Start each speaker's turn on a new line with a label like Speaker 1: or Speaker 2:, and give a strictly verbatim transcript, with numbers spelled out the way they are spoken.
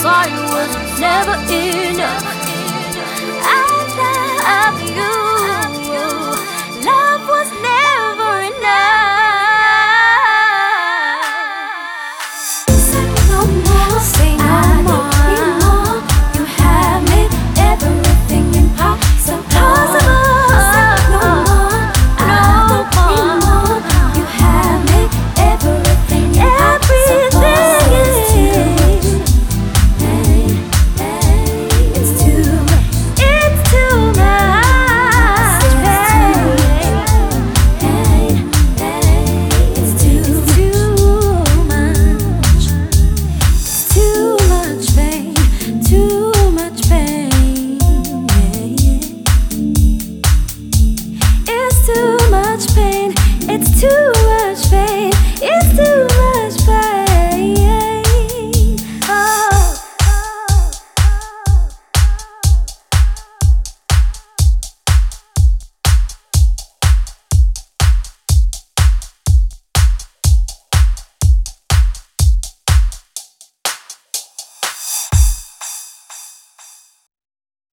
Speaker 1: thought it was never enough. I love you. Love was never enough. Say no more, say no more. I need more. You have made everything impossible. Say no more, I don't need more. You have made everything impossible. It's too much. It's too much. It's too much. Too much pain. Too much pain. It's too much pain. It's too